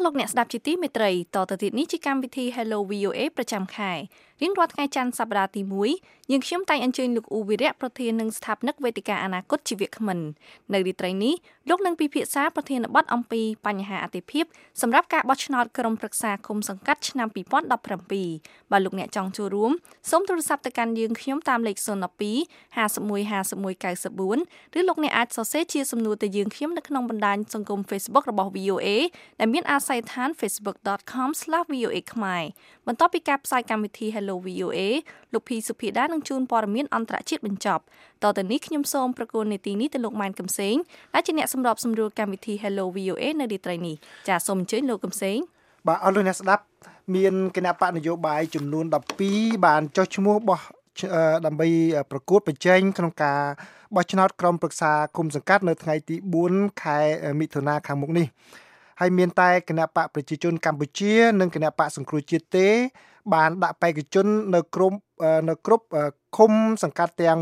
លោកអ្នកស្ដាប់ជាទីមេត្រីតទៅទៀតនេះជាកម្មវិធី Hello VOA ប្រចាំខែរៀងរាល់ថ្ងៃច័ន្ទសប្តាហ៍ទី1យើងខ្ញុំតែងអញ្ជើញលោកអ៊ូវីរៈប្រធាននិងស្ថាបនិកវេទិកាអនាគតជីវគ្មិននៅរាត្រីនេះលោកនឹងពិភាក្សាប្រធានបទអំពីបញ្ហាអតិភិបសម្រាប់ការបោះឆ្នោតក្រុមប្រឹក្សាគុំសង្កាត់ឆ្នាំ2017បើលោកអ្នកចង់ចូលរួមសូមទូរស័ព្ទទៅកាន់យើងខ្ញុំតាមលេខ012 51 51 94ឬលោកអ្នកអាចសរសេរជាសំណួរទៅយើងខ្ញុំនៅក្នុងបណ្ដាញសង្គម Facebook របស់ VOA ដែលមានអាស័យដ្ឋាន facebook.com/voa ខ្មែរបន្ទាប់ពីការផ្សាយកម្មវិធី Hello VOA លោកភីសុភាដានឹងជូនព័ត៌មានអន្តរជាតិបញ្ចប់តទៅនេះខ្ញុំសូមប្រកូលនេតិនេះទៅលោកម៉ែនកំសែងដែលជាអ្នកសម្របសម្រួលកម្មវិធី Hello VOA នៅរាត្រីនេះចាសសូមអញ្ជើញលោកកំសែងបាទអរលោកអ្នកស្ដាប់មានគណៈបកនយោបាយចំនួន12បានចុះឈ្មោះបោះដើម្បីប្រកួតប្រជែងក្នុងការបោះឆ្នោតក្រុមប្រឹក្សាគុំសង្កាត់នៅថ្ងៃទី4ខែមិថុនាខាងមុខនេះហើយមានតែគណៈបកប្រជាជនកម្ពុជានិងគណៈបកសង្គ្រោះជាតិទេបានដាក់បេក្ខជននៅគ្រប់ឃុំសង្កាត់ទាំង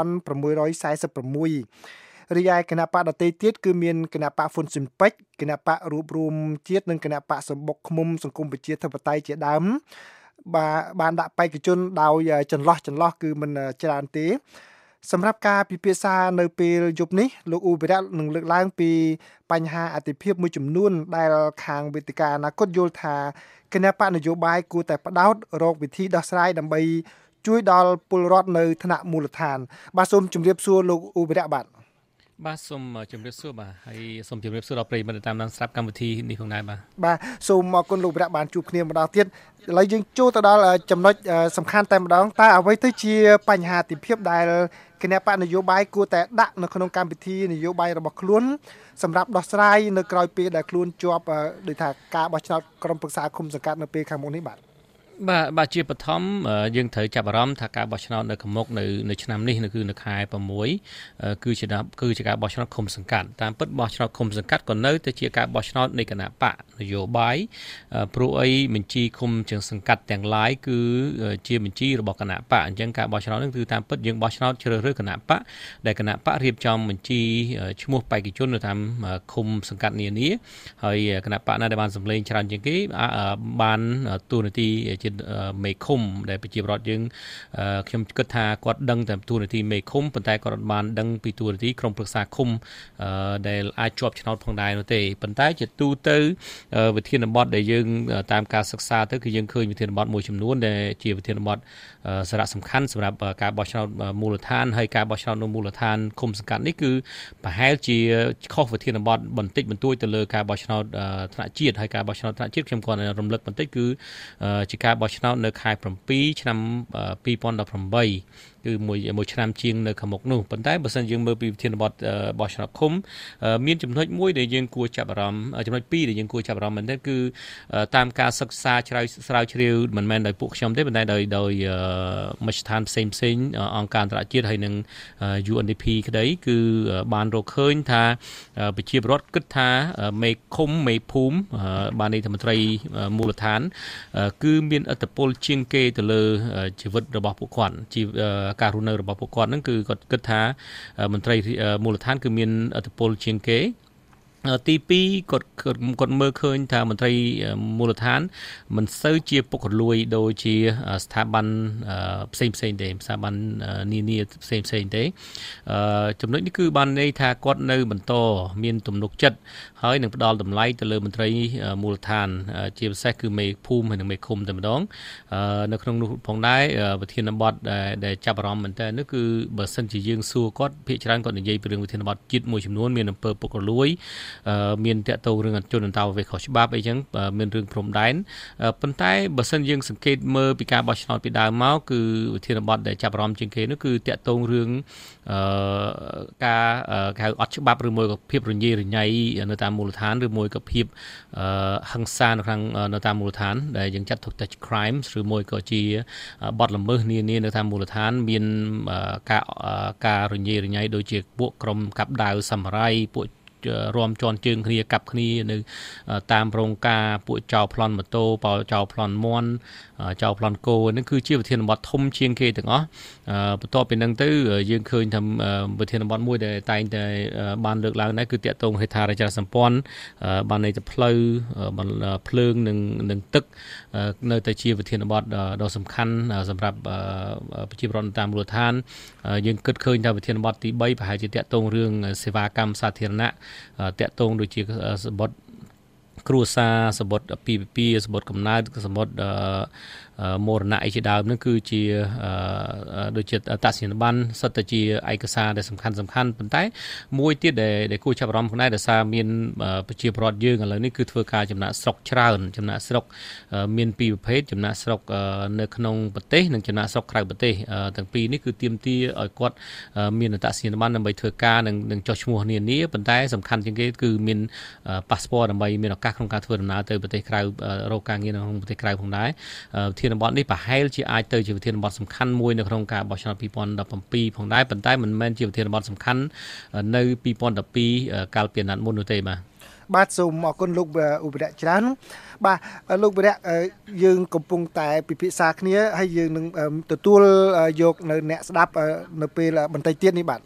1646រីឯគណៈបកដទៃទៀតគឺមានគណៈបកហ៊ុនស៊ិនប៉ិចគណៈបករួបរวมជាតិនិងគណៈបកសម្បុកឃុំសង្គមប្រជាធិបតេយ្យជាដើមបានដាក់បេក្ខជនដោយចន្លោះគឺមិនច្រើនទេសម្រាប់ការពិភាក្សានៅពេលយប់នេះលោកអ៊ូវីរៈនឹងលើកឡើងពីបញ្ហាអតិភិបមួយចំនួនដែលខាងវេទិកាអនាគតយល់ថាគណៈបកនយោបាយគួរតែផ្ដោតរកវិធីដោះស្រាយដើម្បីជួយដល់ពលរដ្ឋនៅថ្នាក់មូលដ្ឋានបាទសូមជម្រាបសួរលោកអ៊ូវីរៈបាទសូមជម្រាបសួរបាទហើយសូមជម្រាបសួរដល់ប្រិយមិត្តតាមដានស្ដាប់កម្មវិធីនេះផងដែរបាទសូមអរគុណលោកវីរៈបានជួបគ្នាម្ដងទៀតឥឡូវយើងចូលទៅដល់ចំណុចសំខាន់តែម្ដងតើអ្វីទៅជាបញ្ហាអតិភិបដែលគណៈបកនយោបាយគួរតែដាក់នៅក្នុងកម្មវិធីនយោបាយរបស់ខ្លួនសម្រាប់ដោះស្រាយនៅក្រៅពេលដែលខ្លួនជាប់ដោយថាការបោះឆ្នោតក្រុមប្រឹក្សាគុំសង្កាត់នៅពេលខាងមុខនេះបាទជាបឋមយើងត្រូវចាប់អារម្មណ៍ថាការបោះឆ្នោតនៅខាងមុខនៅឆ្នាំនេះគឺនៅខែ6គឺជាការបោះឆ្នោតឃុំសង្កាត់តាមពិតបោះឆ្នោតឃុំសង្កាត់ក៏នៅតែជាការបោះឆ្នោតនៃគណៈបកនយោបាយព្រោះអីបញ្ជីឃុំជាងសង្កាត់ទាំងឡាយគឺជាបញ្ជីរបស់គណៈបកអញ្ចឹងការបោះឆ្នោតនេះគឺតាមពិតយើងបោះឆ្នោតជ្រើសរើសគណៈបកដែលគណៈបករៀបចំបញ្ជីឈ្មោះបេក្ខជននៅតាមឃុំសង្កាត់នានាហើយគណៈបកណាដែលបានសម្លេងច្រើនជាងគេបានទូនាទីមេឃុំដែលប្រជាពលរដ្ឋយើងខ្ញុំគិតថាគាត់ដឹងតែទូនាទីមេឃុំប៉ុន្តែគាត់បានដឹងពីទូនាទីក្រុមប្រឹក្សាឃុំដែលអាចជាប់ឆ្នោតផងដែរនោះទេប៉ុន្តែជាទូទៅវិធានបទដែលយើងតាមការសិក្សាទៅគឺយើងឃើញវិធានបទមួយចំនួនដែលជាវិធានបទសារៈសំខាន់សម្រាប់ការបោះឆ្នោតមូលដ្ឋានហើយការបោះឆ្នោតនៅមូលដ្ឋានឃុំសង្កាត់នេះគឺប្រហែលជាខុសវិធានបទបន្តិចបន្តួចទៅលើការបោះឆ្នោតថ្នាក់ជាតិហើយការបោះឆ្នោតថ្នាក់ជាតិខ្ញុំគាត់រំលឹកបន្តិចគឺជាការបោះឆ្នោតនៅខែ7ឆ្នាំ2018គឺមួយឆ្នាំជាងនៅខាងមុខនោះប៉ុន្តែបើសិនយើងមើលពីវិធានបទបោះឆ្នោតឃុំមានចំណុចមួយដែលយើងគួរចាប់អារម្មណ៍ចំណុចពីរដែលយើងគួរចាប់អារម្មណ៍មែនទេគឺតាមការសិក្សាស្រាវជ្រាវមិនមែនដោយពួកខ្ញុំទេប៉ុន្តែដោយមជ្ឈដ្ឋានផ្សេងអង្គការអន្តរជាតិហើយនិង UNDP ក្តីគឺបានរកឃើញថាប្រជាពលរដ្ឋគិតថាមេឃុំមេភូមិបាននៃមន្ត្រីមូលដ្ឋានគឺមានឥទ្ធិពលជាងគេទៅលើជីវិតរបស់ពួកគាត់ការរស់នៅរបស់ពួកគាត់ហ្នឹងគឺគាត់គិតថាមន្ត្រីមូលដ្ឋានគឺមានឥទ្ធិពលជាងគេទី2គាត់មើលឃើញថាមន្ត្រីមូលដ្ឋានមិនសូវជាពុករលួយដូចជាស្ថាប័នផ្សេងទេស្ថាប័ននានាផ្សេងទេចំណុចនេះគឺបានន័យថាគាត់នៅបន្តមានទំនុកចិត្តហើយនឹងផ្ដល់តម្លៃទៅលើមន្ត្រីមូលដ្ឋានជាពិសេសគឺមេភូមិហើយនិងមេឃុំតែម្ដងនៅក្នុងនោះផងដែរវិធានបទដែលចាប់អារម្មណ៍មែនតើនោះគឺបើសិនជាយើងសួរគាត់ភាគច្រើនគាត់និយាយពីរឿងវិធានបទជាតិមួយចំនួនមានអំពើពុករលួយមានតាក់ទងរឿងជនអន្តោប្រវេសន៍ខុសច្បាប់អីចឹងមានរឿងព្រំដែនប៉ុន្តែបើសិនយើងសង្កេតមើលពីការបោះឆ្នោតពីដើមមកគឺវិធានបទដែលចាប់អារម្មណ៍ជាងគេនោះគឺតាក់ទងរឿងការហៅអត់ច្បាប់ឬមួយក៏ភាពរញ៉េរញ៉ៃនៅតាមមូលដ្ឋានឬមួយក៏ភាពហិង្សានៅតាមមូលដ្ឋានដែលយើងចាត់ទុកថា crime ឬមួយក៏ជាបទល្មើសនានានៅតាមមូលដ្ឋានមានការរញ៉េរញ៉ៃដូចជាពួកក្រុមកាប់ដាវសាមរ៉ៃពួករំជន់ជើងគ្នាកាប់គ្នានៅតាមរោងការពួកចោលប្លន់ម៉ូតូចោលប្លន់មន់ចោលប្លន់គោហ្នឹងគឺជាវិធានបទធំជាងគេទាំងអស់បន្ទាប់ពីហ្នឹងទៅយើងឃើញថាវិធានបទមួយដែលតែងតែបានលើកឡើងដែរគឺតាក់ទងហេដ្ឋារចនាសម្ព័ន្ធបានន័យថាផ្លូវភ្លើងនិងទឹកនៅតែជាវិធានបទដ៏សំខាន់សម្រាប់ប្រជាពលរដ្ឋតាមមូលដ្ឋានយើងគិតឃើញថាវិធានបទទី3ប្រហែលជាតាក់ទងរឿងសេវាកម្មសាធារណៈតាក់ទងដូចជាសម្បត្តិគ្រួសារសម្បត្តិពីពីសម្បត្តិកំណើតសម្បត្តិមរណៈអីជាដើមហ្នឹងគឺជាដូចជាអត្តសញ្ញាណប័ណ្ណសិតតែជាឯកសារដែលសំខាន់ប៉ុន្តែមួយទៀតដែលគួរចាប់អារម្មណ៍ផងដែរដោយសារមានប្រជាពលរដ្ឋយើងឥឡូវនេះគឺធ្វើការចំណាក់ស្រុកច្រើនចំណាក់ស្រុកមានពីរប្រភេទចំណាក់ស្រុកនៅក្នុងប្រទេសនិងចំណាក់ស្រុកក្រៅប្រទេសទាំងពីរនេះគឺទាមទារឲ្យគាត់មានអត្តសញ្ញាណប័ណ្ណដើម្បីធ្វើការនិងចុះឈ្មោះនានាប៉ុន្តែសំខាន់ជាងគេគឺមានប៉ាសពតដើម្បីមានឱកាសក្នុងការធ្វើដំណើរទៅប្រទេសក្រៅរកការងារនៅក្នុងប្រទេសក្រៅផងដែរវិធានបទនេះប្រហែលជាអាចទៅជាវិធានបទសំខាន់មួយនៅក្នុងការបោះឆ្នោត2017ផងដែរប៉ុន្តែមិនមែនជាវិធានបទសំខាន់នៅ2012កាលពីអាណត្តិមុននោះទេបាទសូមអរគុណលោកឧបរៈច្រើនបាទលោកឧបរៈយើងកំពុងតែពិភាក្សាគ្នាហើយយើងនឹងទទួលយកនៅអ្នកស្ដាប់នៅពេលបន្តិចទៀតនេះបាទ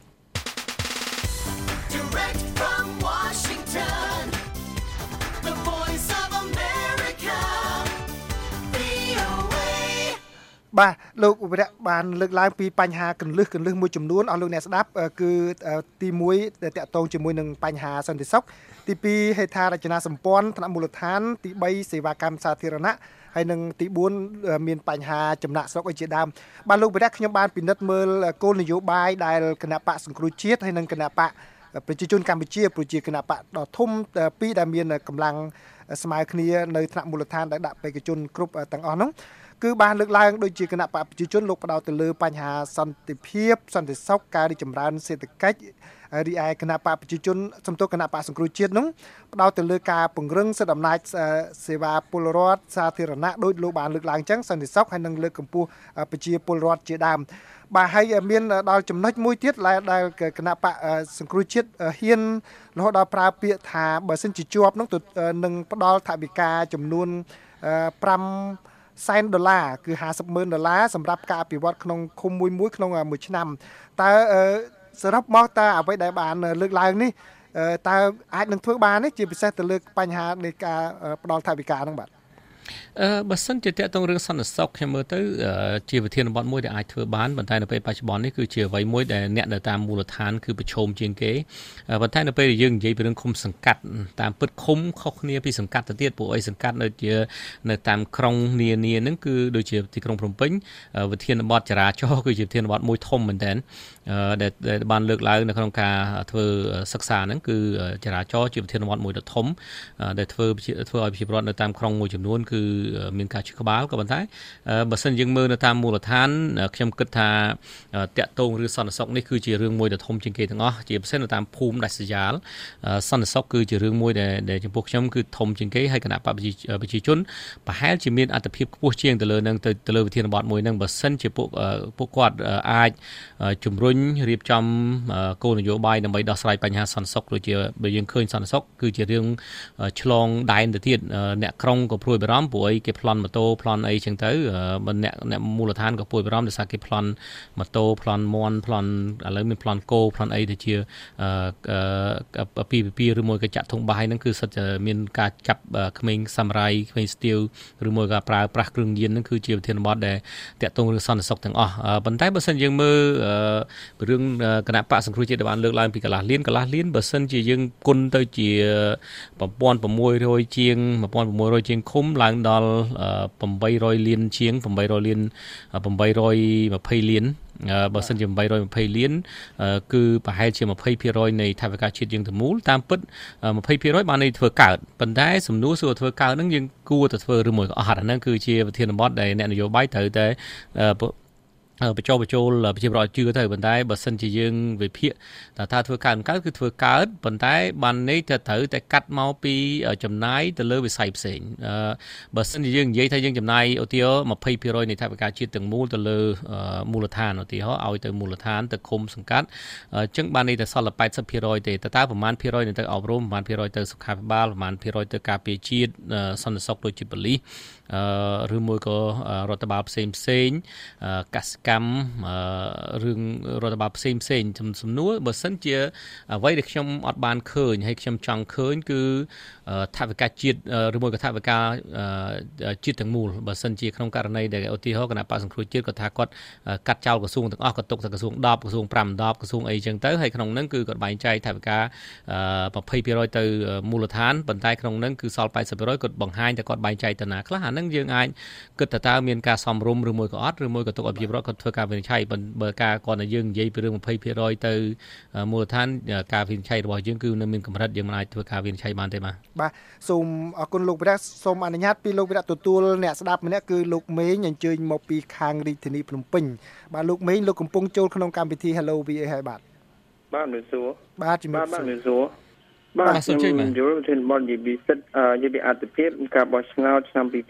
បាទលោកឧបរៈបានលើកឡើងពីបញ្ហាកន្លឹះមួយចំនួនអស់លោកអ្នកស្ដាប់គឺទី1ដែលតាក់ទងជាមួយនឹងបញ្ហាសន្តិសុខទី2ហេដ្ឋារចនាសម្ព័ន្ធថ្នាក់មូលដ្ឋានទី3សេវាកម្មសាធារណៈហើយនិងទី4មានបញ្ហាចំណាក់ស្រុកជាដើមបាទលោកឧបរៈខ្ញុំបានពិនិត្យមើលគោលនយោបាយដែលគណៈបកសង្គ្រោះជាតិហើយនិងគណៈបកប្រជាជនកម្ពុជាប្រជាគណៈបកដ៏ធំពីរដែលមានកម្លាំងស្មើគ្នានៅថ្នាក់មូលដ្ឋានដែលដាក់បេក្ខជនគ្រប់ទាំងអស់នោះគឺបានលើកឡើងដូចជាគណៈបកប្រជាជនលោកផ្ដោតទៅលើបញ្ហាសន្តិភាពសន្តិសុខការរីកចម្រើនសេដ្ឋកិច្ចរីឯគណៈបកប្រជាជនសំទោសគណៈបកសង្គ្រោះជាតិនោះផ្ដោតទៅលើការពង្រឹងសិទ្ធិអំណាចសេវាពលរដ្ឋសាធារណៈដោយលោកបានលើកឡើងអញ្ចឹងសន្តិសុខហើយនឹងលើកកម្ពស់ប្រជាពលរដ្ឋជាដើមបាទហើយមានដល់ចំណុចមួយទៀតដែលគណៈបកសង្គ្រោះជាតិហ៊ានរហូតដល់ប្រើពាក្យថាបើសិនជាជាប់នោះនឹងផ្ដល់ថវិកាចំនួន$500,000គឺ$50,000សម្រាប់ការអភិវឌ្ឍក្នុងឃុំមួយក្នុងមួយឆ្នាំតើសរុបមកតើអ្វីដែលបានលើកឡើងនេះតើអាចនឹងធ្វើបានទេជាពិសេសទៅលើបញ្ហានៃការផ្ដល់ថវិកាហ្នឹងបាទបើសិនជាតកតងរឿងសន្តិសុខខ្ញុំមើលទៅជាវិធានបទមួយដែលអាចធ្វើបានប៉ុន្តែនៅពេលបច្ចុប្បន្ននេះគឺជាអ្វីមួយដែលអ្នកនៅតាមមូលដ្ឋានគឺប្រឈមជាងគេប៉ុន្តែនៅពេលដែលយើងនិយាយពីរឿងឃុំសង្កាត់តាមពិតឃុំខុសគ្នាពីសង្កាត់ទៅទៀតពួកអីសង្កាត់នៅតាមក្រុងនានាហ្នឹងគឺដូចជាទីក្រុងភ្នំពេញវិធានបទចរាចរណ៍គឺជាវិធានបទមួយធំមែនទែនដែលបានលើកឡើងនៅក្នុងការធ្វើសិក្សាហ្នឹងគឺចរាចរណ៍ជាវិធានបទមួយដ៏ធំដែលធ្វើឲ្យប្រជាពលរដ្ឋនៅតាមក្រុងមួយចំនួនគឺមានការឈឺក្បាលក៏ប៉ុន្តែបើសិនយើងមើលនៅតាមមូលដ្ឋានខ្ញុំគិតថាតាក់ទងរឿងសន្តិសុខនេះគឺជារឿងមួយដ៏ធំជាងគេទាំងអស់ជាពិសេសនៅតាមភូមិដាច់ស្រយាលសន្តិសុខគឺជារឿងមួយដែលចំពោះខ្ញុំគឺធំជាងគេហើយគណៈបព្វប្រជាជនប្រហែលជាមានអត្ថប្រយោជន៍ខ្ពស់ជាងទៅលើនឹងទៅលើវិធានបទមួយហ្នឹងបើសិនជាពួកគាត់អាចជំរុញរៀបចំគោលនយោបាយដើម្បីដោះស្រាយបញ្ហាសន្តិសុខដូចជាបើយើងឃើញសន្តិសុខគឺជារឿងឆ្លងដែនទៅទៀតអ្នកក្រុងក៏ព្រួយបារម្ភព្រោះអីគេប្លន់ម៉ូតូប្លន់អីចឹងទៅអ្នកមូលដ្ឋានក៏ព្រួយបារម្ភដោយសារគេប្លន់ម៉ូតូប្លន់មន់ប្លន់ឥឡូវមានប្លន់គោប្លន់អីទៅជាពីឬមួយក៏ចាក់ធុងបាយហ្នឹងគឺសិតតែមានការចាប់ក្មេងសាមរ៉ៃក្មេងស្ទាវឬមួយក៏ប្រើប្រាស់គ្រឿងញៀនហ្នឹងគឺជាវិធានបទដែលតាក់ទងរឿងសន្តិសុខទាំងអស់ប៉ុន្តែបើសិនយើងមើលរឿងគណៈបកសង្គ្រោះជាតិដែលបានលើកឡើងពីកន្លះលានបើសិនជាយើងគុណទៅជា1600ជាងឃុំឡើងដល់800លានជាង820លានបើសិនជា820លានគឺប្រហែលជា 20% នៃថវិកាជាតិយើងទាំងមូលតាមពិត 20% បានន័យធ្វើកើតប៉ុន្តែសំណួរសួរធ្វើកើតហ្នឹងយើងគួរតែធ្វើឬមួយក៏អត់ហ្នឹងគឺជាវិធានបទដែលអ្នកនយោបាយត្រូវតែបញ្ចូលប្រជាប្រដ្ឋជឿទៅប៉ុន្តែបើសិនជាយើងវិភាគថាធ្វើកើតគឺធ្វើកើតប៉ុន្តែបាននេះទៅត្រូវតែកាត់មកពីចំណាយទៅលើវិស័យផ្សេងបើសិនជាយើងនិយាយថាយើងចំណាយឧទាហរណ៍ 20% នៃថវិកាជាតិទាំងមូលទៅលើមូលដ្ឋានឧទាហរណ៍ឲ្យទៅមូលដ្ឋានទៅឃុំសង្កាត់អញ្ចឹងបាននេះតែសល់តែ 80% ទេតើប្រមាណភាគរយទៅអប់រំប្រមាណភាគរយទៅសុខាភិបាលប្រមាណភាគរយទៅការពារជាតិសន្តិសុខដូចជាប៉ូលីសឬមួយក៏រដ្ឋបាលផ្សេងកសិកម្មរឿងរដ្ឋបាលផ្សេងសំណួរបើសិនជាអ្វីដែលខ្ញុំអត់បានឃើញហើយខ្ញុំចង់ឃើញគឺថវិកាជាតិឬមួយក៏ថវិកាជាតិទាំងមូលបើសិនជាក្នុងករណីដែលឧទាហរណ៍គណៈបក្សសង្គ្រោះជាតិគាត់ថាគាត់កាត់ចោលក្រសួងទាំងអស់គាត់ទុកតែក្រសួង10ក្រសួង5 10ក្រសួងអីចឹងទៅហើយក្នុងហ្នឹងគឺគាត់បែងចែកថវិកា 20% ទៅមូលដ្ឋានប៉ុន្តែក្នុងហ្នឹងគឺសល់ 80% គាត់បង្ហាញតែគាត់បែងចែកទៅណាខ្លះអាហ្នឹងយើងអាចគិតថាតើមានការសំរុំឬមួយក៏អត់ឬមួយក៏ទុកឲ្យប្រជាពលរដ្ឋគាត់ធ្វើការវិនិច្ឆ័យបើការគាត់តែយើងនិយាយពីរឿង 20% ទៅមូលដ្ឋានការវិនិច្ឆ័យរបស់យើងគឺនៅមានកម្រិតយើងមិនអាចធ្វើការវិនិច្ឆ័យបានទេបាទសូមអរគុណលោកវិរៈសូមអនុញ្ញាតពីលោកវិរៈទទួលអ្នកស្ដាប់ម្នាក់គឺលោកមេងអញ្ជើញមកពីខាងរាជធានីភ្នំពេញបាទលោកមេងលោកកំពុងចូលក្នុងកម្មវិធី Hello VA ហើយបាទមានសួរបាទជំរាបសួរមានសួរបាទខ្ញុំយល់ថាបងនិយាយសិទ្ធនិយាយពីអត្ថប្រយោជន៍ការបោះឆ្នោតឆ្នាំ2017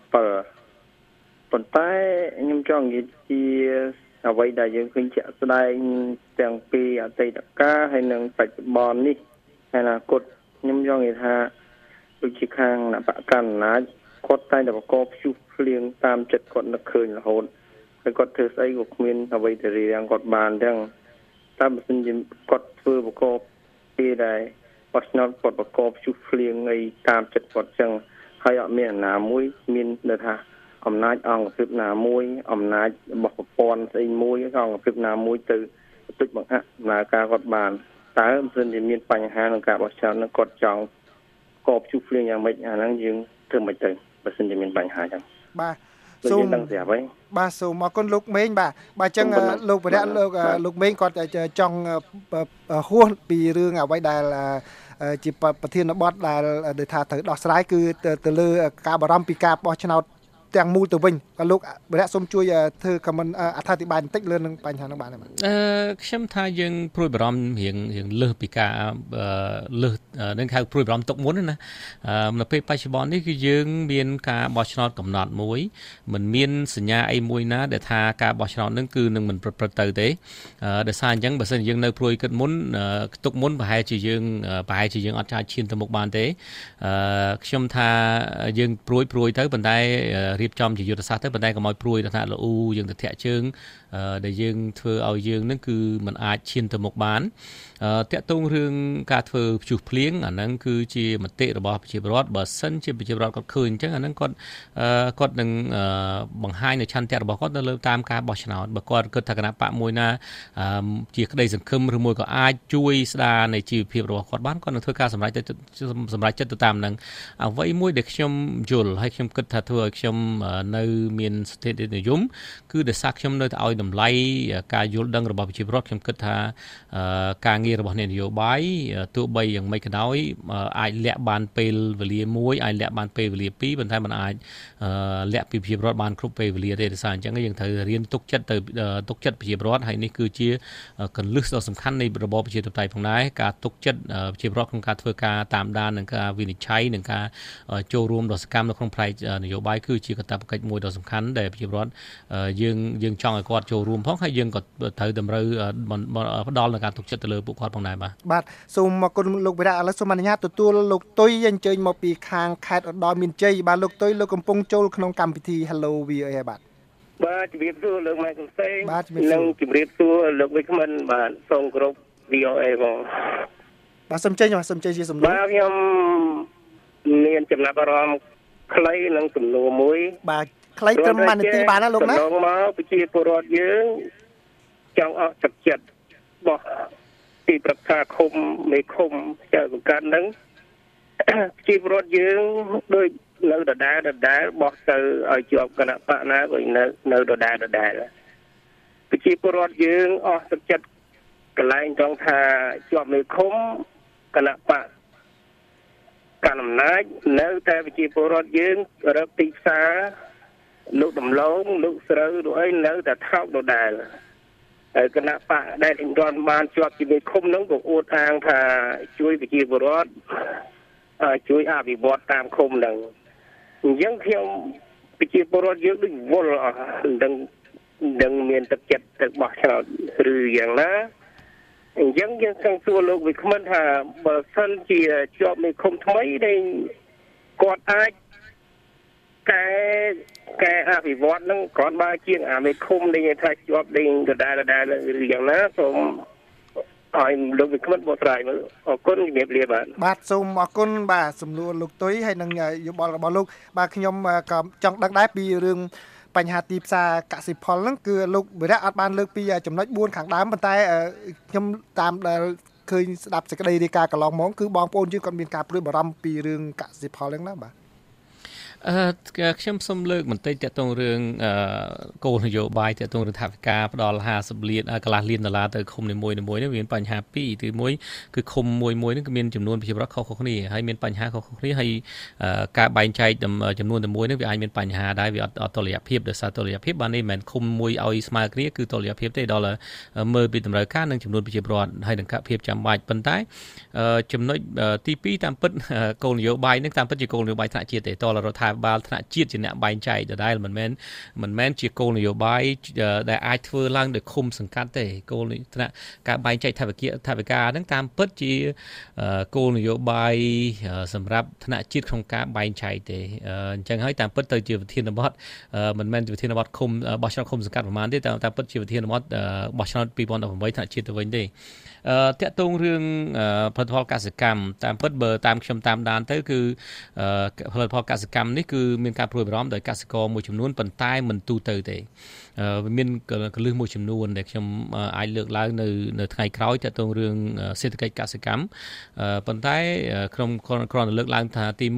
ប៉ុន្តែខ្ញុំចង់និយាយជាអ្វីដែលយើងឃើញជាក់ស្ដែងទាំងពីអតីតកាលហើយនិងបច្ចុប្បន្ននេះហើយអនាគតខ្ញុំចង់និយាយថាដូចជាខាងបកកណ្ដាលគាត់តែតែបកកភ្យុះភ្លៀងតាមចិត្តគាត់នឹកឃើញរហូតហើយគាត់ធ្វើស្អីក៏គ្មានអ្វីទៅរៀងគាត់បានទាំងតាមបើសិនជាគាត់ធ្វើបកកពីដែរបោះឆ្នោតគាត់បកកភ្យុះភ្លៀងអីតាមចិត្តគាត់ចឹងហើយអត់មានអាណាមួយមានដែលថាអំណាចអង្គភាពណាមួយអំណាចរបស់ប្រព័ន្ធស្អីមួយអង្គភាពណាមួយទៅទុចបង្អាក់ដំណើរការគាត់បានតើមិនជាមានបញ្ហាក្នុងការបោះឆ្នោតនឹងគាត់ចង់កបជួបភ្លៀងយ៉ាងម៉េចអាហ្នឹងយើងធ្វើមិនទៅបើសិនជាមានបញ្ហាចឹងបាទសូមដឹងស្រាប់ហើយបាទសូមអរគុណលោកមេងបាទអញ្ចឹងលោកវិរៈលោកមេងគាត់ចង់ហួសពីរឿងអ្វីដែលជាប្រធានបទដែលថាត្រូវដោះស្រាយគឺទៅលើការបារម្ភពីការបោះឆ្នោតទាំងមូលទៅវិញលោកវិរៈសូមជួយធ្វើខមមិនអត្ថាធិប្បាយបន្តិចលើនឹងបញ្ហាហ្នឹងបាទខ្ញុំថាយើងព្រួយបារម្ភរៀងលើសពីការលើសនឹងហៅព្រួយបារម្ភទុកមុនណានៅពេលបច្ចុប្បន្ននេះគឺយើងមានការបោះឆ្នោតកំណត់មួយមិនមានសញ្ញាអីមួយណាដែលថាការបោះឆ្នោតហ្នឹងគឺនឹងមិនប្រព្រឹត្តទៅទេដោយសារអញ្ចឹងបើសិនយើងនៅព្រួយគិតមុនទុកមុនប្រហែលជាយើងអត់អាចឈានទៅមុខបានទេខ្ញុំថាយើងព្រួយទៅប៉ុន្តែរៀបចំជាយុទ្ធសាស្ត្រទៅប៉ុន្តែកុំឲ្យព្រួយថាល្អយើងទៅធាក់ជើងដែលយើងធ្វើឲ្យយើងនឹងគឺมันអាចឈានទៅមុខបានតាក់ទងរឿងការធ្វើព្យុះភ្លៀងអាហ្នឹងគឺជាមតិរបស់ប្រជាពលរដ្ឋបើសិនជាប្រជាពលរដ្ឋគាត់ឃើញអញ្ចឹងអាហ្នឹងគាត់នឹងបង្ហាញនៅឆន្ទៈរបស់គាត់នៅលើតាមការបោះឆ្នោតបើគាត់គិតថាគណៈបកមួយណាជាក្តីសង្ឃឹមឬមួយក៏អាចជួយស្ដារនៃជីវភាពរបស់គាត់បានគាត់នឹងធ្វើការសម្រេចចិត្តទៅតាមហ្នឹងអ្វីមួយដែលខ្ញុំយល់ហើយខ្ញុំគិតថាធ្វើឲ្យខ្ញុំនៅមានស្ថិតិនិយមគឺដោយសារខ្ញុំនៅតែឲ្យតម្លៃការយល់ដឹងរបស់ប្រជាពលរដ្ឋខ្ញុំគិតថាការងាររបស់អ្នកនយោបាយទោះបីយ៉ាងម៉េចក៏ដោយអាចលាក់បានពេលវេលាមួយអាចលាក់បានពេលវេលាពីរប៉ុន្តែมันអាចលាក់ពីប្រជាពលរដ្ឋបានគ្រប់ពេលវេលាទេដោយសារអញ្ចឹងយើងត្រូវរៀនទុកចិត្តប្រជាពលរដ្ឋហើយនេះគឺជាកលឹះដ៏សំខាន់នៃរបបប្រជាធិបតេយ្យផងដែរការទុកចិត្តប្រជាពលរដ្ឋក្នុងការធ្វើការតាមដាននិងការវិនិច្ឆ័យនិងការចូលរួមដ៏សកម្មនៅក្នុងផ្នែកនយោបាយគឺជាកាតព្វកិច្ចមួយដ៏សំខាន់ដែលប្រជាពលរដ្ឋយើងចង់ឲ្យគាត់ចូលរួមផងហើយយើងក៏ត្រូវតម្រូវផ្ដល់នូវការទុកចិត្តទៅលើពួកគាត់ផងដែរបាទសូមអរគុណលោកវិរៈឥឡូវសូមអនុញ្ញាតទទួលលោកទុយអញ្ជើញមកពីខាងខេត្តឧត្តរមានជ័យបាទលោកទុយលោកកំពុងចូលក្នុងកម្មវិធី Hello VA បាទជំរាបសួរលោកម៉ែកំសែងនិងជំរាបសួរលោកវិក្មិនបាទសូមគោរព VOA បងបាទសូមចេញជាសំណួរបាទខ្ញុំមានចំណាប់អារម្មណ៍ខ្លីនិងសំណួរមួយបាទខ្លីត្រឹម1នាទីបានណាលោកណាកន្លងមកប្រជាពលរដ្ឋយើងចង់អស់ទឹកចិត្តបោះទីប្រឹក្សាឃុំមេឃុំចៅសង្កាត់ហ្នឹងប្រជាពលរដ្ឋយើងដូចនៅដដែលបោះទៅឲ្យជាប់គណៈបកណាក៏នៅដដែលប្រជាពលរដ្ឋយើងអស់ទឹកចិត្តកន្លែងត្រង់ថាជាប់មេឃុំគណៈបកកាន់អំណាចនៅតែប្រជាពលរដ្ឋយើងរកទីផ្សារលោកដំឡូងលោកស្រូវលោកអីនៅតែថោកដដែលហើយគណៈបកដែលអ៊ីនរ៉ាន់បានជាប់ជាមួយឃុំហ្នឹងក៏អួតអាងថាជួយប្រជាពលរដ្ឋជួយអភិវឌ្ឍតាមឃុំហ្នឹងអញ្ចឹងខ្ញុំប្រជាពលរដ្ឋយើងដូចវល់អស់នឹងមានទឹកចិត្តទៅបោះឆ្នោតឬយ៉ាងណាអញ្ចឹងយើងចង់សួរលោកវិក្កាមថាបើសិនជាជាប់នៅឃុំថ្មីដែលគាត់អាចកែអភិវឌ្ឍនឹងគ្រាន់បើជាងអាមេឃុំដែលថាជាប់ដេញដដែលឬយ៉ាងណាសូមឲ្យលោកវិក្កាមបកស្រាយមើលអរគុណជំរាបលាបាទសូមអរគុណបាទសំណួរលោកទុយហើយនឹងយោបល់របស់លោកបាទខ្ញុំក៏ចង់ដឹងដែរពីរឿងបញ្ហាទីផ្សារកសិផលហ្នឹងគឺលោកវិរៈអត់បានលើកពីចំណុច4ខាងដើមប៉ុន្តែខ្ញុំតាមដែលឃើញស្ដាប់សេចក្តីរាយការណ៍កន្លងមកគឺបងប្អូនយើងគាត់មានការព្រួយបារម្ភពីរឿងកសិផលហ្នឹងណាបាទខ្ញុំសូមលើកបន្តិចទាក់ទងរឿងគោលនយោបាយទាក់ទងរដ្ឋាភិការផ្ដល់50លានកន្លះលានដុល្លារទៅឃុំនីមួយៗនេះមានបញ្ហាពីរទី1គឺឃុំមួយនេះគឺមានចំនួនប្រជាពលរដ្ឋខុសៗគ្នាហើយមានបញ្ហាខុសៗគ្នាហើយការបែងចែកចំនួនតែមួយនេះវាអាចមានបញ្ហាដែរវាអត់តុល្យភាពដោយសារតុល្យភាពបាននេះមិនមែនឃុំមួយឲ្យស្មើគ្នាគឺតុល្យភាពទេដល់មើលពីតម្រូវការនិងចំនួនប្រជាពលរដ្ឋហើយនឹងភាពចាំបាច់ប៉ុន្តែចំណុចទី2តាមពិតគោលនយោបាយនឹងតាមពិតជាគោលនយោបាយថ្នាក់ជាតិទេតលរដ្ឋាភិបាលថ្នាក់ជាតិជាអ្នកបែងចែកដដែលមិនមែនជាគោលនយោបាយដែលអាចធ្វើឡើងដោយឃុំសង្កាត់ទេគោលថ្នាក់ការបែងចែកថវិកាហ្នឹងតាមពិតជាគោលនយោបាយសម្រាប់ថ្នាក់ជាតិក្នុងការបែងចែកទេអញ្ចឹងហើយតាមពិតទៅជាវិធានបទមិនមែនជាវិធានបទឃុំបោះឆ្នោតឃុំសង្កាត់ប្រហែលទេតាមពិតជាវិធានបទបោះឆ្នោត2018ថ្នាក់ជាតិទៅវិញទេតាក់ទងរឿងផលិតផលកសិកម្មតាមពិតបើតាមខ្ញុំតាមដានទៅគឺផលិតផលកសិកម្មនេះគឺមានការព្រួយបារម្ភដោយកសិករមួយចំនួនប៉ុន្តែមិនទូទៅទេវាមានកលឹះមួយចំនួនដែលខ្ញុំអាចលើកឡើងនៅថ្ងៃក្រោយតាក់ទងរឿងសេដ្ឋកិច្ចកសិកម្មប៉ុន្តែខ្ញុំគ្រាន់តែលើកឡើងថាទី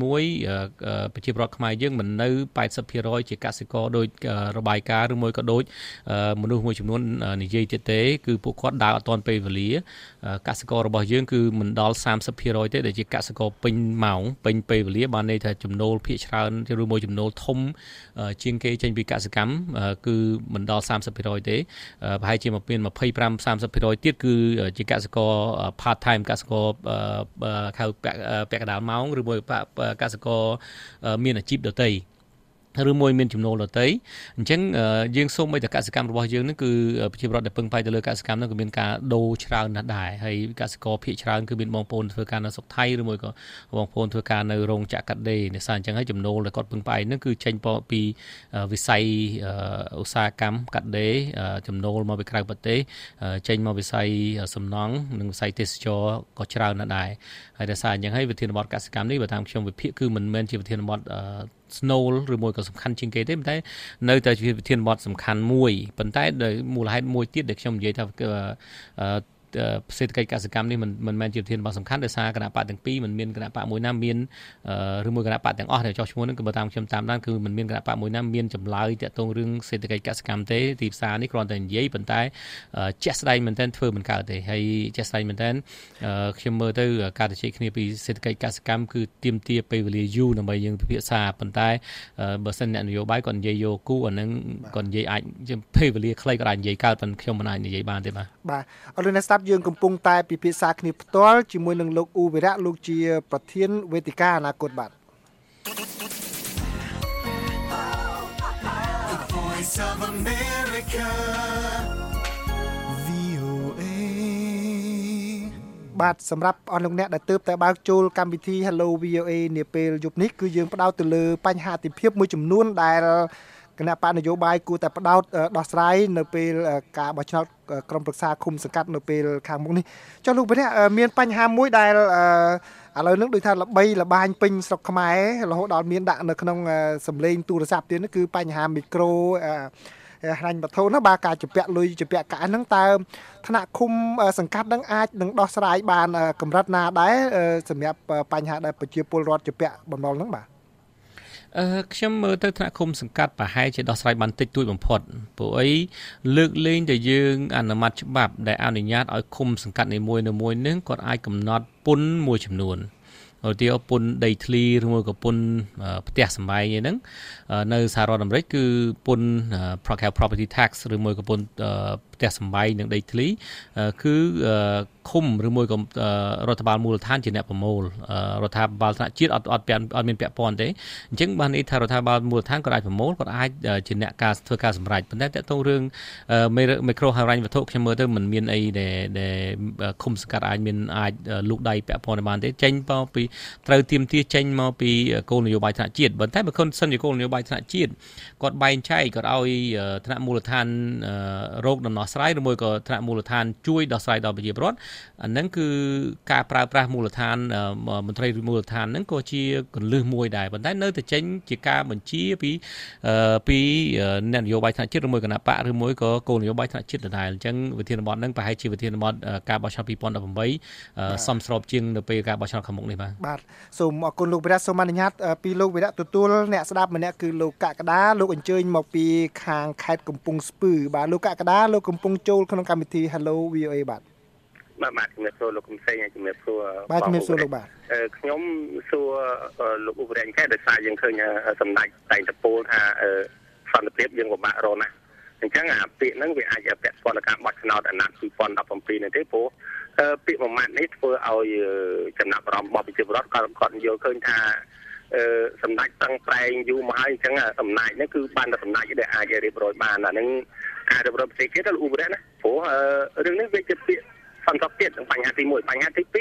1ប្រជាពលរដ្ឋខ្មែរយើងមិននៅ 80% ជាកសិករដោយរបាយការណ៍ឬមួយក៏ដូចមនុស្សមួយចំនួននិយាយទៀតទេគឺពួកគាត់ដើរអត់ទាន់ពេលវេលាកសិកររបស់យើងគឺមិនដល់ 30% ទេដែលជាកសិករពេញម៉ោងពេញពេលវេលាបានន័យថាចំណូលភាគច្រើនឬមួយចំណូលធំជាងគេចេញពីកសិកម្មគឺមិនដល់ 30% ទេប្រហែលជាមាន 25-30% ទៀតគឺជាកសិករ part time កសិករខៅពាក់កណ្ដាលម៉ោងឬមួយកសិករមានអាជីពដទៃឬមួយមានចំណូលដទៃអញ្ចឹងយើងសូមឲ្យតែកសិកម្មរបស់យើងនឹងគឺប្រជាពលរដ្ឋដែលពឹងផ្អែកទៅលើកសិកម្មនោះក៏មានការដូរច្រើនណាស់ដែរហើយកសិករភាគច្រើនគឺមានបងប្អូនធ្វើការនៅស្រុកថៃឬមួយក៏បងប្អូនធ្វើការនៅរោងចក្រកាត់ដេរនេសាទអញ្ចឹងហើយចំណូលដែលគាត់ពឹងផ្អែកនោះគឺចេញពីវិស័យឧស្សាហកម្មកាត់ដេរចំណូលមកពីក្រៅប្រទេសចេញមកវិស័យសំណង់និងវិស័យទេសចរក៏ច្រើនណាស់ដែរហើយដោយសារអញ្ចឹងហើយវិធានបទកសិកម្មនេះបើតាមខ្ញុំវិភាគគឺមិនមែនជាវិធានបទស្នូលឬមួយក៏សំខាន់ជាងគេទេប៉ុន្តែនៅតែជាវិធានបទសំខាន់មួយប៉ុន្តែដោយមូលហេតុមួយទៀតដែលខ្ញុំនិយាយថាសេដ្ឋកិច្ចកសិកម្មនេះមិនមែនជាវិធានបទសំខាន់ដោយសារគណៈបកទាំងពីរមិនមានគណៈបកមួយណាមានឬមួយគណៈបកទាំងអស់ដែលចោះឈ្មោះនឹងគឺបើតាមខ្ញុំតាមដានគឺមិនមានគណៈបកមួយណាមានចម្លើយតាក់ទងរឿងសេដ្ឋកិច្ចកសិកម្មទេទីផ្សារនេះគ្រាន់តែនិយាយប៉ុន្តែជាក់ស្ដែងមែនទែនធ្វើមិនកើតទេហើយជាក់ស្ដែងមែនទែនខ្ញុំមើលទៅការជជែកគ្នាពីសេដ្ឋកិច្ចកសិកម្មគឺទាមទារពេលវេលាយូរដើម្បីយើងពិភាក្សាប៉ុន្តែបើសិនអ្នកនយោបាយគាត់និយាយយកគូអានឹងគាត់និយាយអាចពេលវេលាខ្លីក៏អាចនិយាយកើតប៉ុន្តែខ្ញុំមិនអាចនិយាយបានទេបាទអរលោកអ្នកស្ដាប់យើងកំពុងតែពិភាក្សាគ្នាផ្ទាល់ជាមួយនឹងលោកអ៊ូវិរៈលោកជាប្រធានវេទិកាអនាគតបាទបាទសម្រាប់អស់លោកអ្នកដែលទើបតែបើកចូលកម្មវិធី Hello VOA នាពេលយប់នេះគឺយើងផ្ដោតទៅលើបញ្ហាអតិភិបមួយចំនួនដែលគណៈបកនយោបាយគួរតែផ្ដោតដោះស្រាយនៅពេលការបោះឆ្នោតក្រុមប្រឹក្សាឃុំសង្កាត់នៅពេលខាងមុខនេះចុះលោកវិរៈមានបញ្ហាមួយដែលឥឡូវនេះដូចថាល្បីល្បាញពេញស្រុកខ្មែររហូតដល់មានដាក់នៅក្នុងសម្លេងទូរស័ព្ទទៀតនោះគឺបញ្ហាមីក្រូហិរញ្ញវត្ថុណាបាទការជំពាក់លុយជំពាក់កាក់ហ្នឹងតើថ្នាក់ឃុំសង្កាត់ហ្នឹងអាចនឹងដោះស្រាយបានកម្រិតណាដែរសម្រាប់បញ្ហាដែលប្រជាពលរដ្ឋជំពាក់បំណុលហ្នឹងបាទខ្ញុំមើលទៅថ្នាក់ឃុំសង្កាត់ប្រហែលជាដោះស្រាយបានតិចតួចបំផុតព្រោះអីលើកលែងតែយើងអនុម័តច្បាប់ដែលអនុញ្ញាតឲ្យឃុំសង្កាត់នីមួយៗនឹងគាត់អាចកំណត់ពន្ធមួយចំនួនទីពន្ធដីធ្លីឬមួយក៏ពន្ធផ្ទះសម្បែងហ្នឹងនៅសហរដ្ឋអាមេរិកគឺពន្ធ property tax ឬមួយក៏ពន្ធផ្ទះសម្បែងនិងដីធ្លីគឺឃុំឬមួយក៏រដ្ឋបាលមូលដ្ឋានជាអ្នកប្រមូលរដ្ឋាភិបាលថ្នាក់ជាតិអត់មានពាក់ព័ន្ធទេអញ្ចឹងបាននេះថារដ្ឋាភិបាលមូលដ្ឋានក៏អាចប្រមូលក៏អាចជាអ្នកការធ្វើការសម្រេចប៉ុន្តែតើតើរឿងមីក្រូហិរញ្ញវត្ថុខ្ញុំមើលទៅមិនមានអីដែលឃុំសង្កាត់អាចលូកដៃពាក់ព័ន្ធបានទេចេញមកពីត្រូវទាមទារចេញមកពីគោលនយោបាយថ្នាក់ជាតិប៉ុន្តែបើគុណសិនជាគោលនយោបាយថ្នាក់ជាតិគាត់បែងចែកគាត់ឲ្យថ្នាក់មូលដ្ឋានរោគដំណោះស្រាយឬមួយក៏ថ្នាក់មូលដ្ឋានជួយដោះស្រាយដល់ប្រជាពលរដ្ឋអាហ្នឹងគឺការប្រើប្រាស់មូលដ្ឋានមន្ត្រីមូលដ្ឋានហ្នឹងក៏ជាកន្លឹះមួយដែរប៉ុន្តែនៅតែចេញជាការបញ្ជាពីអ្នកនយោបាយថ្នាក់ជាតិឬមួយគណៈបកឬមួយក៏គោលនយោបាយថ្នាក់ជាតិដដែលអញ្ចឹងវិធានបទហ្នឹងប្រហែលជាវិធានបទការបោះឆ្នោត2018សមស្របជាងនៅពេលការបោះឆ្នោតខាងមុខនេះបាទសូមអរគុណលោកវិរៈសូមអនុញ្ញាតពីលោកវិរៈទទួលអ្នកស្ដាប់ម្នាក់គឺលោកកក្កដាលោកអញ្ជើញមកពីខាងខេត្តកំពង់ស្ពឺបាទលោកកក្កដាលោកកំពុងចូលក្នុងកម្មវិធី Hello VOA បាទជំរាបសួរលោកកំសែងជំរាបសួរបាទជំរាបសួរលោកបាទខ្ញុំសួរលោកឧបរាជការដោយសារយើងឃើញសម្ដេចតែងតពោលថាសន្តិភាពយើងពិបាករកណាស់អញ្ចឹងអាពាក្យហ្នឹងវាអាចពាក់ព័ន្ធនឹងការបោះឆ្នោតអាណត្តិ2017នេះទេព្រោះពាក្យមួយម៉ាត់នេះធ្វើឲ្យចំណាប់អារម្មណ៍របស់ប្រជាពលរដ្ឋគាត់យល់ឃើញថាសម្ដេចតាំងប្រែងយូរមកហើយអញ្ចឹងអំណាចនេះគឺបានតែសម្ដេចដែលអាចរៀបរយបានអាហ្នឹងការរៀបរយប្រទេសជាតិទៅឧបរាជណាព្រោះរឿងនេះវាជាពាក្យសន្តិភាពបញ្ហាទី1បញ្ហាទី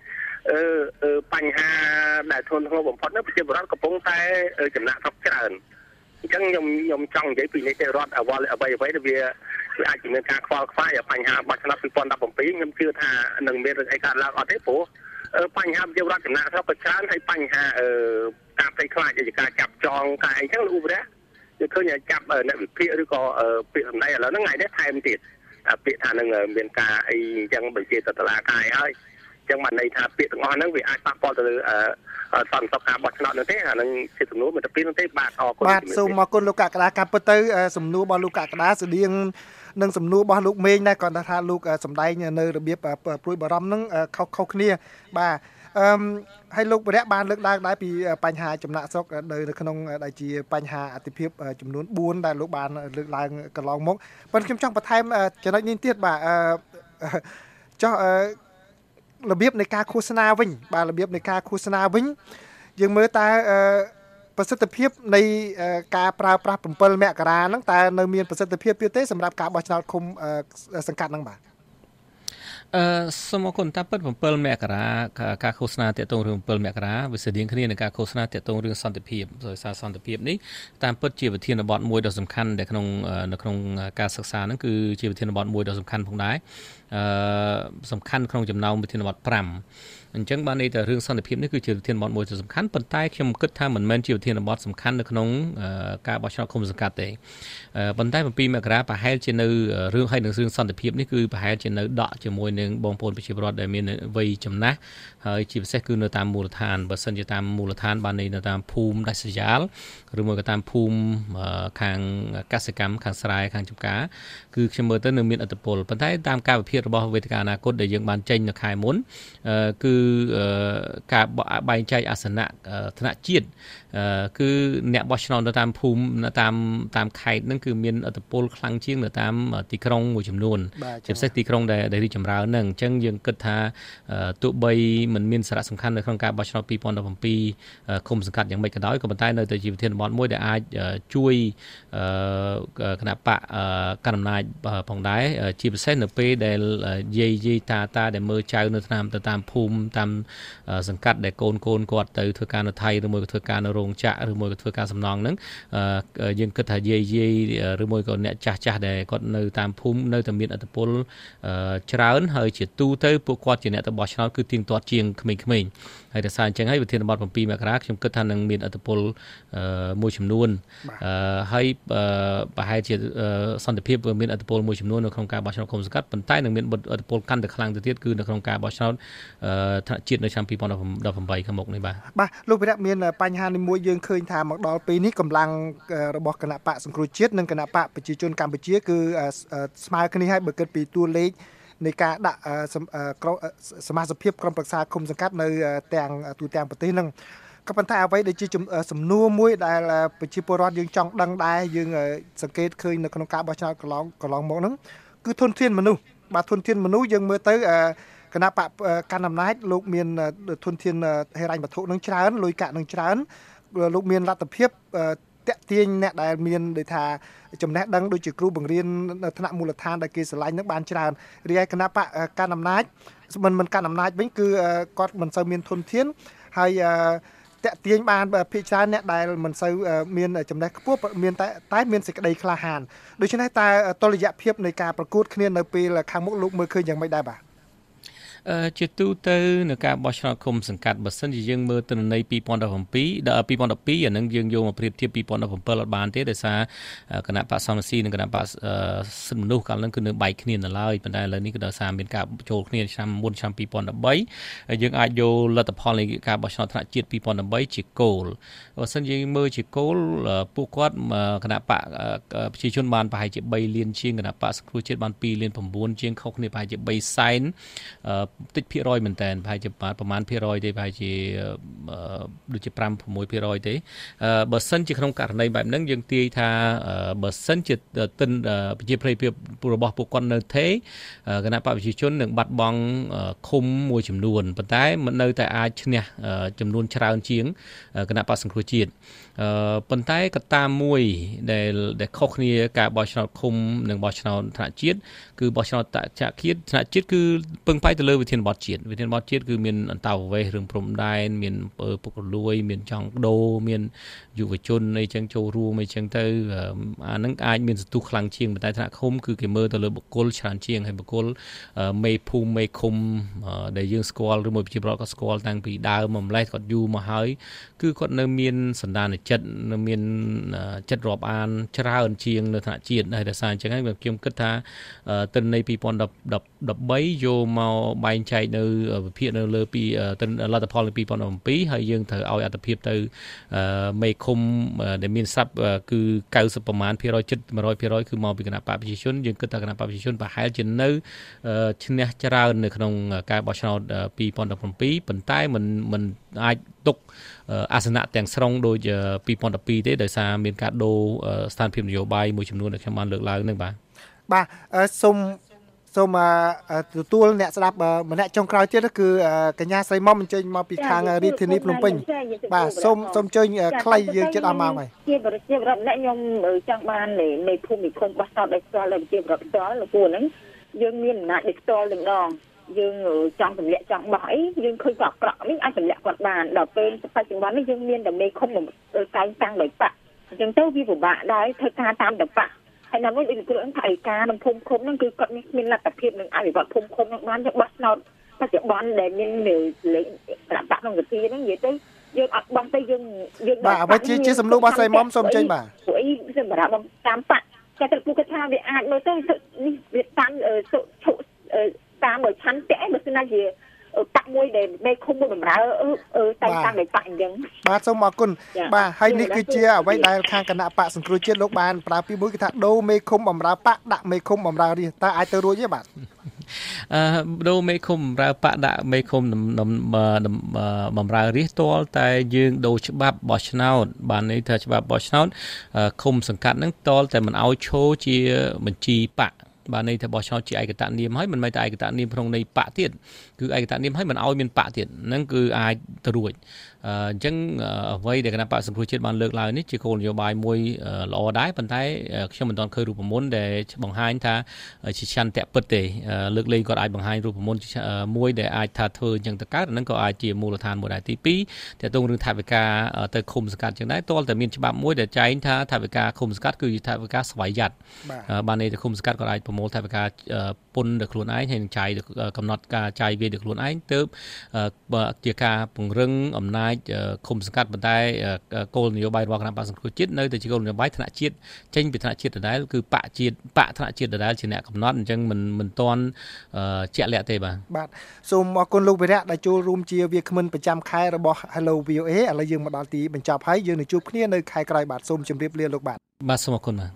2បញ្ហាដែលធ្ងន់ធ្ងរបំផុតនោះប្រជាពលរដ្ឋកំពុងតែចំណាក់ស្រុកច្រើនអញ្ចឹងខ្ញុំចង់និយាយពីនីតិរដ្ឋអ្វីដែលវាអាចជាមានការខ្វល់ខ្វាយបញ្ហាបោះឆ្នោត2017ខ្ញុំជឿថានឹងមានរឿងអីកើតឡើងអត់ទេព្រោះបញ្ហាប្រជាពលរដ្ឋចំណាក់ស្រុកក៏ច្រើនហើយបញ្ហាការផ្ទៃខ្លាចជាការចាប់ចងការអីចឹងលោកព្រះយើងឃើញចាប់អ្នកវិភាគឬក៏ពាក្យសម្ដីឥឡូវហ្នឹងថ្ងៃនេះថែមទៀតពាក្យថានឹងមានការអីអញ្ចឹងបញ្ជាទៅតុលាការហើយអញ្ចឹងបានន័យថាពាក្យទាំងអស់ហ្នឹងវាអាចប៉ះពាល់ទៅលើសន្តិសុខការបោះឆ្នោតនោះទេអានឹងជាសំណួរមួយទៅពីនោះទេបាទអរគុណបាទសូមអរគុណលោកកក្កដាការពិតទៅសំណួររបស់លោកកក្កដាស្តៀងនឹងសំណួររបស់លោកមេងដែរគាត់ថាលោកសម្ដែងនៅរបៀបព្រួយបារម្ភហ្នឹងខុសគ្នាបាទហើយលោកវិរៈបានលើកឡើងដែរពីបញ្ហាចំណាក់ស្រុកនៅក្នុងដែលជាបញ្ហាអតិភិបចំនួន4ដែលលោកបានលើកឡើងកន្លងមកប៉ុន្តែខ្ញុំចង់បន្ថែមចំណុចនេះទៀតបាទចុះរបៀបនៃការឃោសនាវិញបាទរបៀបនៃការឃោសនាវិញយើងមើលតើប្រសិទ្ធភាពនៃការប្រើប្រាស់7មករាហ្នឹងតើនៅមានប្រសិទ្ធភាពទៀតទេសម្រាប់ការបោះឆ្នោតឃុំសង្កាត់ហ្នឹងបាទសូមអរគុណតាពិត7មករាការឃោសនាតាក់ទងរឿង7មករាវាស្តៀងគ្នានឹងការឃោសនាតាក់ទងរឿងសន្តិភាពដោយសារសន្តិភាពនេះតាមពិតជាវិធានបទមួយដ៏សំខាន់ដែលនៅក្នុងការសិក្សាហ្នឹងគឺជាវិធានបទមួយដ៏សំខាន់ផងដែរសំខាន់ក្នុងចំណោមវិធានបទ5អញ្ចឹងបានន័យថារឿងសន្តិភាពនេះគឺជាវិធានបទមួយដ៏សំខាន់ប៉ុន្តែខ្ញុំគិតថាមិនមែនជាវិធានបទសំខាន់នៅក្នុងការបោះឆ្នោតឃុំសង្កាត់ទេប៉ុន្តែ7មករាប្រហែលជានៅរឿងហើយនឹងរឿងសន្តិភាពនេះគឺប្រហែលជានៅដកជាមួយនឹងបងប្អូនប្រជាពលរដ្ឋដែលមានវ័យចំណាស់ហើយជាពិសេសគឺនៅតាមមូលដ្ឋានបើសិនជាតាមមូលដ្ឋានបាននៅតាមភូមិដាច់ស្រយាលឬមួយក៏តាមភូមិខាងកសិកម្មខាងស្រែខាងចម្ការគឺខ្ញុំមើលទៅនៅមានឥទ្ធិពលប៉ុន្តែតាមការវិភាគរបស់វេទិកាអនាគតដែលយើងបានចេញនៅខែមុនគឺការបែងចែកអាសនៈថ្នាក់ជាតិគឺអ្នកបោះឆ្នោតនៅតាមភូមិតាមខេត្តហ្នឹងគឺមានឥទ្ធិពលខ្លាំងជាងនៅតាមទីក្រុងមួយចំនួនជាពិសេសទីក្រុងដែលរីកចម្រើនហ្នឹងអញ្ចឹងយើងគិតថាទោះបីមិនមានសារៈសំខាន់នៅក្នុងការបោះឆ្នោត2017ឃុំសង្កាត់យ៉ាងម៉េចក៏ដោយក៏ប៉ុន្តែនៅតែជាវិធានបទមួយដែលអាចជួយគណៈបកកណ្ដាលអំណាចផងដែរជាពិសេសនៅពេលដែលយាយតាដែលមើលចៅនៅតាមភូមិតាមសង្កាត់ដែលកូនគាត់ទៅធ្វើការនៅថៃឬមួយក៏ធ្វើការនៅរោងចក្រឬមួយក៏ធ្វើការសំណង់ហ្នឹងយើងគិតថាយាយឬមួយក៏អ្នកចាស់ដែលគាត់នៅតាមភូមិនៅតែមានឥទ្ធិពលច្រើនហើយជាទូទៅពួកគាត់ជាអ្នកទៅបោះឆ្នោតគឺទៀងទាត់ជាងក្មេងៗហើយតែសារអញ្ចឹងហើយវិធានបទ7មករាខ្ញុំគិតថានឹងមានឥទ្ធិពលមួយចំនួនហើយប្រហែលជាសន្តិភាពមានឥទ្ធិពលមួយចំនួននៅក្នុងការបោះឆ្នោតឃុំសង្កាត់ប៉ុន្តែនឹងមានឥទ្ធិពលកាន់តែខ្លាំងទៅទៀតគឺនៅក្នុងការបោះឆ្នោតថ្នាក់ជាតិនៅឆ្នាំ2018ខាងមុខនេះបាទលោកវិរៈមានបញ្ហាមួយយើងឃើញថាមកដល់ពេលនេះកម្លាំងរបស់គណៈបកសង្គ្រោះជាតិនិងគណៈបកប្រជាជនកម្ពុជាគឺស្មើគ្នាហើយបើគិតពីតួលេខនៃការដាក់សមាជិកក្រុមប្រឹក្សាគុំសង្កាត់នៅទាំងទូទាំងប្រទេសហ្នឹងក៏ប៉ុន្តែអ្វីដែលជាសំណួរមួយដែលប្រជាពលរដ្ឋយើងចង់ដឹងដែរយើងសង្កេតឃើញនៅក្នុងការបោះឆ្នោតកន្លងមកហ្នឹងគឺធនធានមនុស្សបាទធនធានមនុស្សយើងមើលទៅគណៈបកកណ្ដាលអំណាចលោកមានធនធានហិរញ្ញវត្ថុនឹងច្រើនលុយកាក់នឹងច្រើនលោកមានលទ្ធភាពតាក់ទាញអ្នកដែលមានដូចថាចំណេះដឹងដូចជាគ្រូបង្រៀននៅថ្នាក់មូលដ្ឋានដែលគេស្រឡាញ់នឹងបានច្រើនរីឯគណៈបកកណ្ដាលអំណាចមិនកណ្ដាលអំណាចវិញគឺគាត់មិនសូវមានធនធានហើយតាក់ទាញបានភាគច្រើនអ្នកដែលមិនសូវមានចំណេះខ្ពស់មានតែមានសេចក្តីក្លាហានដូច្នេះតែតុល្យភាពនៃការប្រកួតគ្នានៅពេលខាងមុខលោកមើលឃើញយ៉ាងម៉េចដែរបាទជាទូទៅនៅការបោះឆ្នោតឃុំសង្កាត់បើសិនជាយើងមើលទិន្នន័យ2017ដល់2012អានឹងយើងយកមកប្រៀបធៀប2017អត់បានទេដោយសារគណៈបកសំស៊ីនិងគណៈបកសិទ្ធិមនុស្សកាលនោះគឺនៅបែកគ្នានៅឡើយប៉ុន្តែឥឡូវនេះគឺដោយសារមានការចូលគ្នាឆ្នាំ2013យើងអាចយកលទ្ធផលនៃការបោះឆ្នោតថ្នាក់ជាតិ2013ជាគោលបើសិនយើងមើលជាគោលពួកគាត់គណៈបកប្រជាជនបានប្រហែលជា3លានជាងគណៈបកសង្គ្រោះជាតិបាន2លាន9ជាងខុសគ្នាប្រហែលជា3សែនតិចភាគរយមែនតើប្រហែលជាប្រមាណភាគរយទេប្រហែលជាដូចជា 5-6% ទេបើសិនជាក្នុងករណីបែបហ្នឹងយើងទាយថាបើសិនជាទិនប្រជាប្រិយភាពរបស់ពួកគាត់នៅទេគណៈបកប្រជាជននឹងបាត់បង់ឃុំមួយចំនួនប៉ុន្តែមិននៅតែអាចឈ្នះចំនួនច្រើនជាងគណៈបកសង្គ្រោះជាតិប៉ុន្តែកត្តាមួយដែលខុសគ្នាការបោះឆ្នោតឃុំនិងបោះឆ្នោតថ្នាក់ជាតិគឺបោះឆ្នោតថ្នាក់ជាតិគឺពឹងផ្អែកទៅលើវិធានបទជាតិគឺមានអន្តោប្រវេសន៍រឿងព្រំដែនមានពុករលួយមានចង់ដូរមានយុវជនអីចឹងចូលរួមអីចឹងទៅអានឹងអាចមានសន្ទុះខ្លាំងជាងប៉ុន្តែថ្នាក់ឃុំគឺគេមើលទៅលើបុគ្គលច្រើនជាងហើយបុគ្គលមេភូមិមេឃុំដែលយើងស្គាល់ឬមួយប្រជាពលរដ្ឋក៏ស្គាល់តាំងពីដើមមកម្លេះគាត់យូរមកហើយគឺគាត់នៅមានសន្តានចិត្តនៅមានចិត្តរាប់អានច្រើនជាងនៅថ្នាក់ជាតិហើយដោយសារអញ្ចឹងហើយខ្ញុំគិតថាទិន្នន័យ2013យកមកបែងចែកនៅវិភាគនៅលើពីលទ្ធផលនៅ2017ហើយយើងត្រូវឲ្យអត្ថភាពទៅមេឃុំដែលមានស័ព្ទគឺ90ប្រមាណ%ចិត្ត 100% គឺមកពីគណៈបកប្រជាជនយើងគិតថាគណៈបកប្រជាជនប្រហែលជានៅឈ្នះច្រើននៅក្នុងការបោះឆ្នោត2017ប៉ុន្តែមិនអាចទុកអាសនៈទាំងស្រុងដូច2012ទេដោយសារមានការដូរស្ថានភាពនយោបាយមួយចំនួនដែលខ្ញុំបានលើកឡើងហ្នឹងបាទសូមទទួលអ្នកស្ដាប់ម្នាក់ចុងក្រោយទៀតគឺកញ្ញាស្រីមុំអញ្ជើញមកពីខាងរាជធានីភ្នំពេញបាទសូមអញ្ជើញខ្លីយើងជិតអស់ម៉ោងហើយជាប្រជាប្រដ្ឋម្នាក់ខ្ញុំចង់បាននៃភូមិឃុំបោះឆ្នោតដោយផ្ទាល់ដោយប្រជាប្រដ្ឋផ្ទាល់លោកពូហ្នឹងយើងមានអំណាចដោយផ្ទាល់ទាំងដងយើងចង់ទម្លាក់ចង់បោះអីយើងឃើញគាត់ក្រក់នេះអាចទម្លាក់គាត់បានដល់ពេលបច្ចុប្បន្ននេះយើងមានតែមេឃុំកែងតាំងដោយបកអញ្ចឹងទៅវាពិបាកដែរធ្វើការតាមតែបកហើយណាមួយដូចគ្រូអង្គថៃការក្នុងភូមិឃុំហ្នឹងគឺគាត់មានលទ្ធភាពនឹងអភិវឌ្ឍភូមិឃុំហ្នឹងបានយកបោះឆ្នោតបច្ចុប្បន្នដែលមានលេខប្រដាក់ក្នុងវិធីហ្នឹងនិយាយទៅយើងអត់បោះទៅយើងបាទអ្វីជាសំណួររបស់ស្រីមុំសូមចេញបាទព្រោះអីសម្រាប់តាមបកតែទៅគិតថាវាអាចមើលទៅនេះវាតាមតាមបើឆាន់តែបើស្នាជាបាក់មួយដែលមេឃុំមួយបំរើតែតាំងដោយបាក់អញ្ចឹងបាទសូមអរគុណបាទហើយនេះគឺជាអ្វីដែលខាងគណៈបកសង្គ្រោះជាតិលោកបានប្រើពីមួយគឺថាដូរមេឃុំបំរើបកដាក់មេឃុំបំរើរាជតើអាចទៅរួចទេបាទដូរមេឃុំបំរើបកដាក់មេឃុំបំរើរាជទាល់តែយើងដូរច្បាប់បោះឆ្នោតបានន័យថាច្បាប់បោះឆ្នោតឃុំសង្កាត់ហ្នឹងទាល់តែមិនឲ្យឈរជាបញ្ជីបកបាទន័យថាបោះឆ្នោតជាឯកតនាមហើយមិនមែនតែឯកតនាមក្នុងន័យបកទៀតគឺឯកតនាមហើយមិនឲ្យមានបកទៀតហ្នឹងគឺអាចទៅរួចអញ្ចឹងអ្វីដែលគណៈបកសង្គ្រោះជាតិបានលើកឡើងនេះជាគោលនយោបាយមួយល្អដែរប៉ុន្តែខ្ញុំមិនទាន់ឃើញរូបមន្តដែលបង្ហាញថាជាឆន្ទៈពិតទេលើកលែងគាត់អាចបង្ហាញរូបមន្តមួយដែលអាចថាធ្វើអញ្ចឹងទៅកើតហ្នឹងក៏អាចជាមូលដ្ឋានមួយដែរទី2ទាក់ទងរឿងថវិកាទៅឃុំសង្កាត់អញ្ចឹងដែរទាល់តែមានច្បាប់មួយដែលចែងថាថវិកាឃុំសង្កាត់គឺជាថវិកាស្វ័យយ័តបានន័យថាឃុំសង្កាត់ក៏អាចប្រមូលថវិកាពន្ធដល់ខ្លួនឯងហើយនឹងចាយកំណត់ការចាយវាយដល់ខ្លួនឯងទើបជាការពង្រឹងអំណាចឃុំសង្កាត់ប៉ុន្តែគោលនយោបាយរបស់គណៈបក្សសង្គ្រោះជាតិនៅតែជាគោលនយោបាយថ្នាក់ជាតិចេញពីថ្នាក់ជាតិដដែលគឺបកថ្នាក់ជាតិដដែលជាអ្នកកំណត់អញ្ចឹងមិនទាន់ជាក់លាក់ទេបាទសូមអរគុណលោកវិរៈដែលចូលរួមជាវាគ្មិនប្រចាំខែរបស់ Hello VOA ឥឡូវយើងមកដល់ទីបញ្ចប់ហើយយើងនឹងជួបគ្នានៅខែក្រោយបាទសូមជម្រាបលាលោកបាទសូមអរគុណបាទ